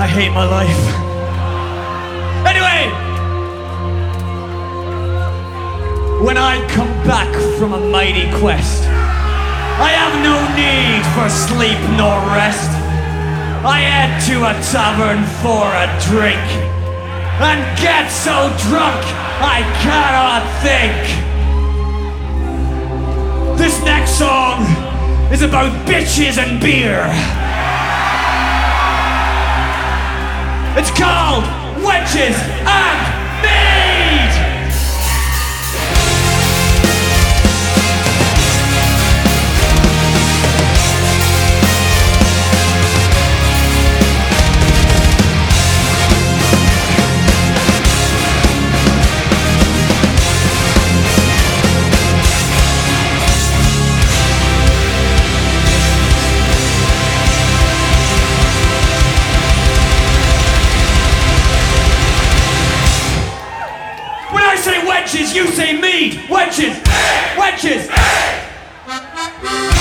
hate my life. Anyway, when I come back from a mighty quest, I have no need for sleep nor rest. I head to a tavern for a drink and get so drunk I cannot think. This next song is about bitches and beer. It's called Wenches and Mead! Wenches, you say mead! Wenches! Wenches!